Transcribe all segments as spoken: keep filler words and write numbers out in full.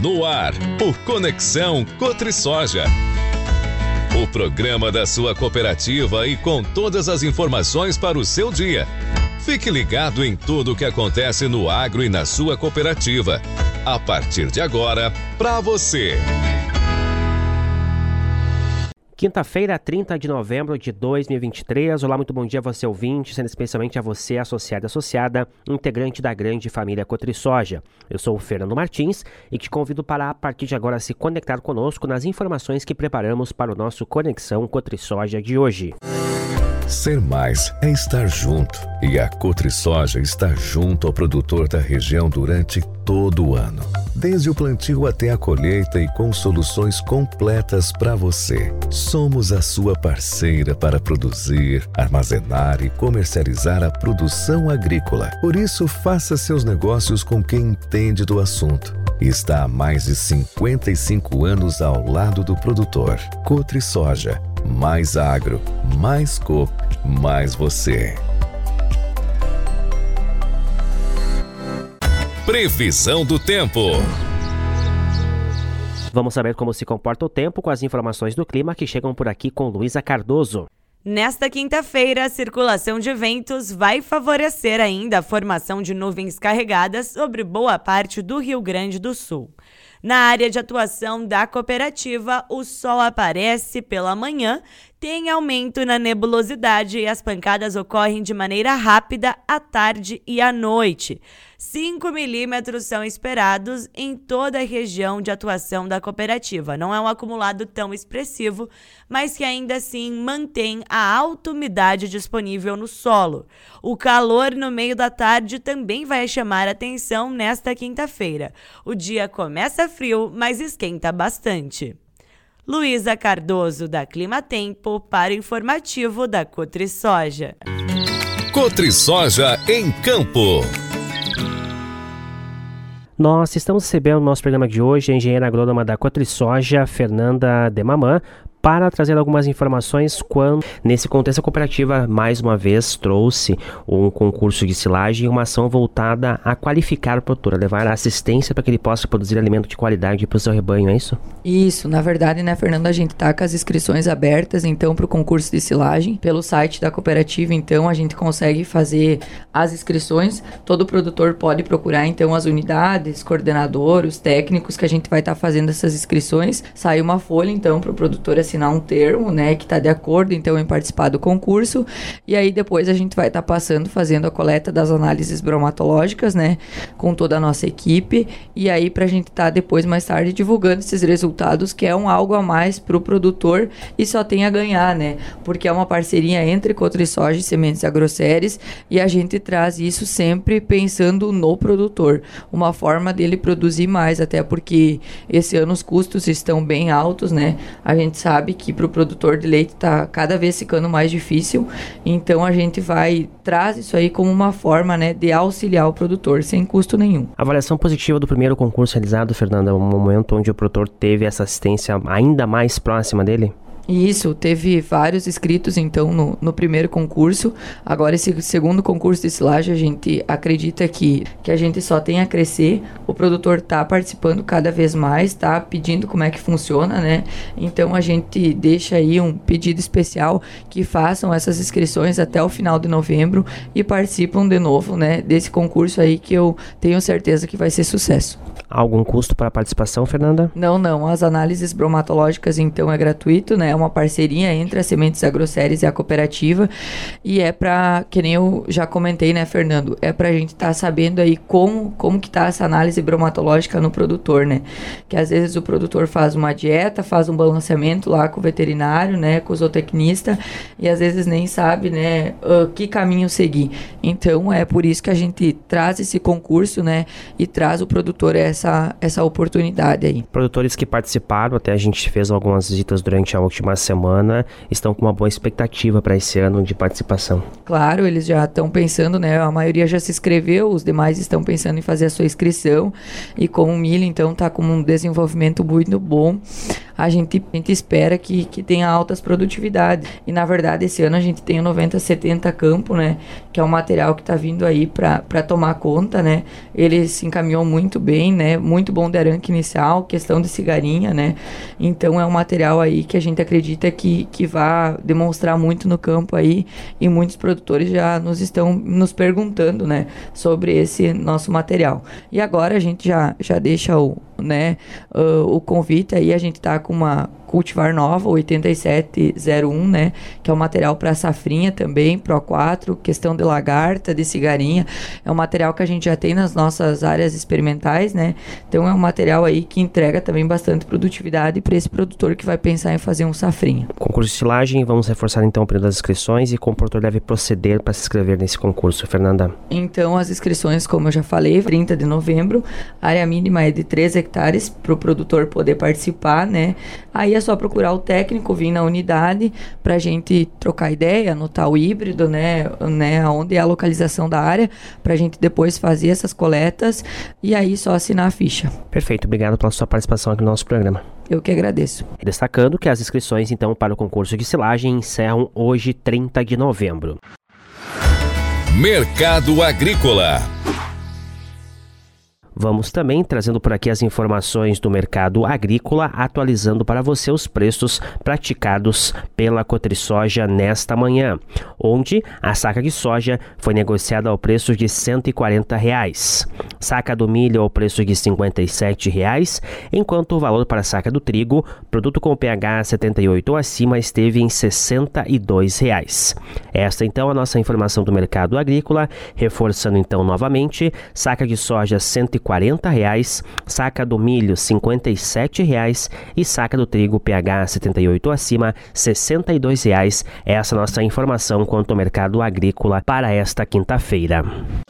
No ar, o Conexão Cotrisoja. O programa da sua cooperativa e com todas as informações para o seu dia. Fique ligado em tudo o que acontece no agro e na sua cooperativa. A partir de agora, para você. Quinta-feira, trinta de novembro de dois mil e vinte e três. Olá, muito bom dia a você ouvinte, sendo especialmente a você, associado e associada, integrante da grande família Cotrisoja. Eu sou o Fernando Martins e te convido para, a partir de agora, se conectar conosco nas informações que preparamos para o nosso Conexão Cotrisoja de hoje. Ser mais é estar junto, e a Cotrisoja está junto ao produtor da região durante todo o ano. Desde o plantio até a colheita e com soluções completas para você. Somos a sua parceira para produzir, armazenar e comercializar a produção agrícola. Por isso, faça seus negócios com quem entende do assunto. Está há mais de cinquenta e cinco anos ao lado do produtor. Cotrisoja. Mais agro, mais coop, mais você. Previsão do tempo. Vamos saber como se comporta o tempo com as informações do clima que chegam por aqui com Luísa Cardoso. Nesta quinta-feira, a circulação de ventos vai favorecer ainda a formação de nuvens carregadas sobre boa parte do Rio Grande do Sul. Na área de atuação da cooperativa, o sol aparece pela manhã, tem aumento na nebulosidade e as pancadas ocorrem de maneira rápida à tarde e à noite. cinco milímetros são esperados em toda a região de atuação da cooperativa. Não é um acumulado tão expressivo, mas que ainda assim mantém a alta umidade disponível no solo. O calor no meio da tarde também vai chamar atenção nesta quinta-feira. O dia começa frio, mas esquenta bastante. Luísa Cardoso, da Clima Tempo, para o informativo da Cotrisoja. Cotrisoja em Campo. Nós estamos recebendo no nosso programa de hoje a engenheira agrônoma da Cotrisoja, Fernanda Demamã, para trazer algumas informações quando, nesse contexto, a cooperativa mais uma vez trouxe um concurso de silagem e uma ação voltada a qualificar o produtor, a levar assistência para que ele possa produzir alimento de qualidade para o seu rebanho, é isso? Isso, na verdade, né, Fernando, a gente está com as inscrições abertas, então, para o concurso de silagem, pelo site da cooperativa, então, a gente consegue fazer as inscrições, todo produtor pode procurar, então, as unidades, coordenador, os técnicos que a gente vai estar tá fazendo essas inscrições, sai uma folha, então, para o produtor assinar um termo, né, que está de acordo, então, em participar do concurso, e aí depois a gente vai estar tá passando, fazendo a coleta das análises bromatológicas, né, com toda a nossa equipe, e aí para a gente estar tá depois, mais tarde, divulgando esses resultados, que é um algo a mais para o produtor e só tem a ganhar, né, porque é uma parceria entre Cotrisoja e Sementes Agroceres, e a gente traz isso sempre pensando no produtor, uma forma dele produzir mais, até porque esse ano os custos estão bem altos, né, a gente sabe que para o produtor de leite está cada vez ficando mais difícil, então a gente vai, traz isso aí como uma forma, né, de auxiliar o produtor, sem custo nenhum. A avaliação positiva do primeiro concurso realizado, Fernanda, é um momento onde o produtor teve essa assistência ainda mais próxima dele? Isso, teve vários inscritos, então, no, no primeiro concurso. Agora, esse segundo concurso de silagem, a gente acredita que, que a gente só tem a crescer. O produtor está participando cada vez mais, está pedindo como é que funciona, né? Então, a gente deixa aí um pedido especial que façam essas inscrições até o final de novembro e participam de novo, né, desse concurso aí que eu tenho certeza que vai ser sucesso. Algum custo para a participação, Fernanda? Não, não. As análises bromatológicas, então, é gratuito, né? É uma parceria entre as Sementes Agroceres e a cooperativa. E é para, que nem eu já comentei, né, Fernando? É para a gente estar tá sabendo aí como, como que tá essa análise bromatológica no produtor, né? Que às vezes o produtor faz uma dieta, faz um balanceamento lá com o veterinário, né? Com o zootecnista, e às vezes nem sabe, né? Uh, que caminho seguir. Então, é por isso que a gente traz esse concurso, né? E traz o produtor essa Essa, essa oportunidade aí. Produtores que participaram, até a gente fez algumas visitas durante a última semana, estão com uma boa expectativa para esse ano de participação. Claro, eles já estão pensando, né? A maioria já se inscreveu, os demais estão pensando em fazer a sua inscrição, e como o milho, então, está com um desenvolvimento muito bom. a gente, a gente espera que, que tenha altas produtividades. E na verdade esse ano a gente tem o noventa setenta Campo, né, que é um material que está vindo aí para tomar conta, né. Ele se encaminhou muito bem, né, muito bom de arranque inicial, questão de cigarinha, né. Então é um material aí que a gente acredita que, que vai demonstrar muito no campo aí, e muitos produtores já nos estão nos perguntando, né, sobre esse nosso material. E agora a gente já, já deixa o, né, uh, o convite aí, a gente tá com uma cultivar nova, oitenta e sete zero um, né, que é um material para safrinha também, Pro quatro, questão de lagarta, de cigarinha, é um material que a gente já tem nas nossas áreas experimentais, né, então é um material aí que entrega também bastante produtividade para esse produtor que vai pensar em fazer um safrinha. Concurso de silagem, vamos reforçar então o período das inscrições e como o produtor deve proceder para se inscrever nesse concurso, Fernanda? Então as inscrições, como eu já falei, trinta de novembro, a área mínima é de três hectares para o produtor poder participar, né, aí é só procurar o técnico, vir na unidade para a gente trocar ideia, anotar o híbrido, né, né, onde é a localização da área, para a gente depois fazer essas coletas e aí só assinar a ficha. Perfeito, obrigado pela sua participação aqui no nosso programa. Eu que agradeço. Destacando que as inscrições então para o concurso de silagem encerram hoje, trinta de novembro. Mercado Agrícola. Vamos também trazendo por aqui as informações do mercado agrícola, atualizando para você os preços praticados pela Cotrisoja nesta manhã, onde a saca de soja foi negociada ao preço de cento e quarenta reais, saca do milho ao preço de cinquenta e sete reais, enquanto o valor para a saca do trigo, produto com pH setenta e oito ou acima, esteve em sessenta e dois reais. Esta então a nossa informação do mercado agrícola, reforçando então novamente, saca de soja cento e quarenta reais, saca do milho cinquenta e sete reais e saca do trigo pH setenta e oito ou acima sessenta e dois reais. Essa é a nossa informação quanto ao mercado agrícola para esta quinta-feira.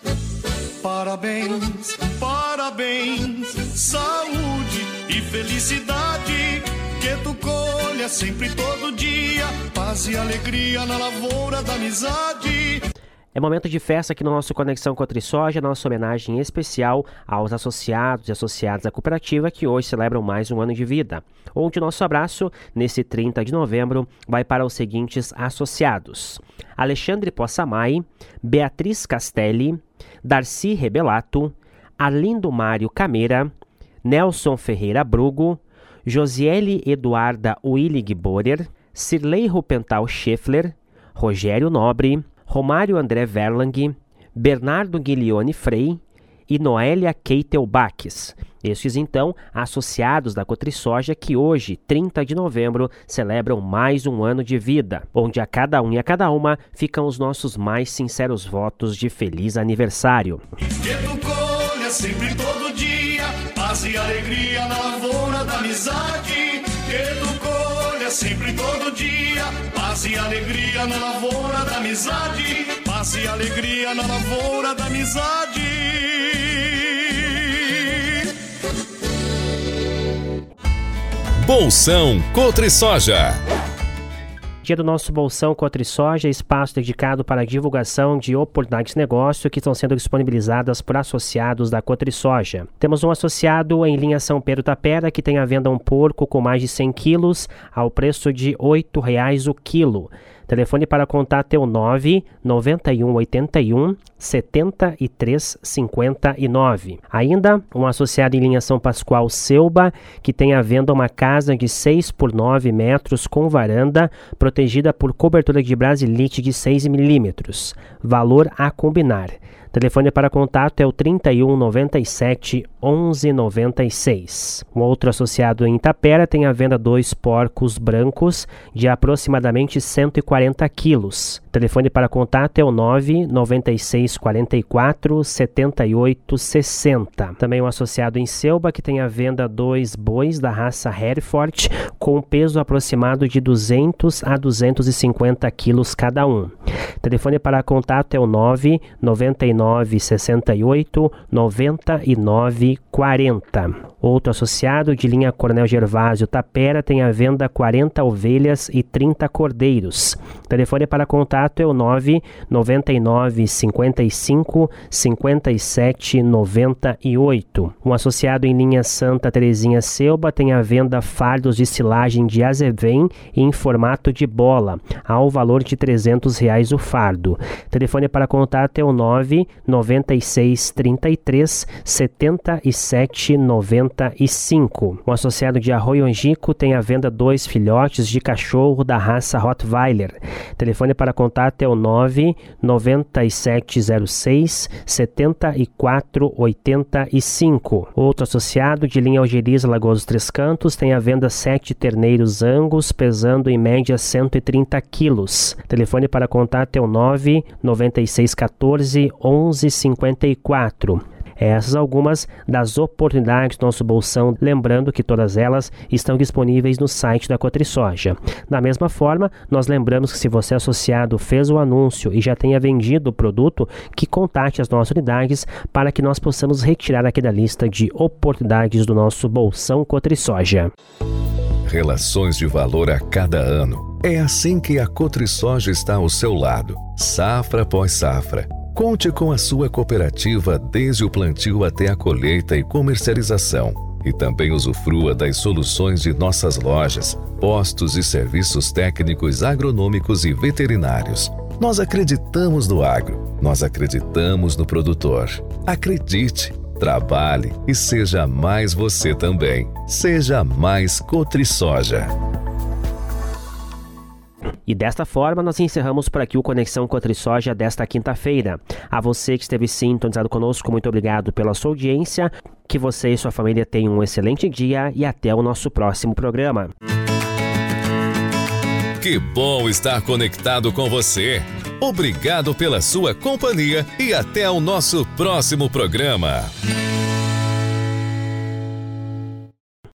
Parabéns, parabéns, saúde e felicidade, que tu colha sempre todo dia, paz e alegria na lavoura da amizade. É momento de festa aqui no nosso Conexão Cotrisoja, nossa homenagem especial aos associados e associadas da cooperativa que hoje celebram mais um ano de vida, onde o nosso abraço, nesse trinta de novembro, vai para os seguintes associados: Alexandre Possamay, Beatriz Castelli, Darcy Rebelato, Arlindo Mário Cameira, Nelson Ferreira Brugo, Josiele Eduarda Willig Borer, Cirlei Rupental Scheffler, Rogério Nobre, Romário André Verlang, Bernardo Guilione Frei e Noélia Keitel Baques. Estes, então, associados da Cotrisoja que hoje, trinta de novembro, celebram mais um ano de vida, onde a cada um e a cada uma ficam os nossos mais sinceros votos de feliz aniversário. Que tu colha sempre todo dia, paz e alegria na lavoura da amizade. Que tu colha sempre todo dia, paz e alegria na lavoura da amizade. Paz e alegria na lavoura da amizade. Bolsão Cotrisoja. Dia do nosso Bolsão Cotrisoja, espaço dedicado para a divulgação de oportunidades de negócio que estão sendo disponibilizadas por associados da Cotrisoja. Temos um associado em linha São Pedro Tapera que tem à venda um porco com mais de cem quilos ao preço de oito reais o quilo. Telefone para contato é o nove nove um oito um sete três cinco nove. Ainda um associado em linha São Pascoal Selba, que tem à venda uma casa de seis por nove metros com varanda, protegida por cobertura de brasilite de seis milímetros. Valor a combinar. Telefone para contato é o trinta e um, noventa e sete, onze, noventa e seis. Um outro associado em Itapera tem à venda dois porcos brancos de aproximadamente cento e quarenta quilos. Telefone para contato é o nove nove seis quatro quatro sete oito seis zero. Também um associado em Selba que tem à venda dois bois da raça Hereford com peso aproximado de duzentos a duzentos e cinquenta quilos cada um. Telefone para contato é o nove nove nove seis oito, nove nove quatro zero. Outro associado de linha Coronel Gervásio Tapera tem à venda quarenta ovelhas e trinta cordeiros. O telefone para contato é o nove nove nove, cinquenta e cinco, cinquenta e sete, noventa e oito. Um associado em linha Santa Terezinha Selba tem à venda fardos de silagem de azevém em formato de bola, ao valor de trezentos reais o fardo. O telefone para contato é o nove nove seis, trinta e três, setenta e sete, noventa e cinco. Um associado de Arroio Angico tem à venda dois filhotes de cachorro da raça Rottweiler. O telefone para contato é o nove nove sete zero seis, setenta e quatro, oitenta e cinco. Outro associado de linha Algeriza Lagoa dos Três Cantos tem à venda sete terneiros Angus pesando em média cento e trinta quilos. O telefone para contato é o nove nove seis um quatro, onze cinquenta e quatro. Essas algumas das oportunidades do nosso bolsão, lembrando que todas elas estão disponíveis no site da CotriSoja. Da mesma forma, nós lembramos que se você associado fez o anúncio e já tenha vendido o produto, que contate as nossas unidades para que nós possamos retirar aqui da lista de oportunidades do nosso bolsão CotriSoja. Relações de valor a cada ano. É assim que a CotriSoja está ao seu lado, safra após safra. Conte com a sua cooperativa desde o plantio até a colheita e comercialização. E também usufrua das soluções de nossas lojas, postos e serviços técnicos agronômicos e veterinários. Nós acreditamos no agro, nós acreditamos no produtor. Acredite, trabalhe e seja mais você também. Seja mais CotriSoja. E desta forma, nós encerramos por aqui o Conexão CotriSoja desta quinta-feira. A você que esteve sintonizado conosco, muito obrigado pela sua audiência. Que você e sua família tenham um excelente dia e até o nosso próximo programa. Que bom estar conectado com você. Obrigado pela sua companhia e até o nosso próximo programa.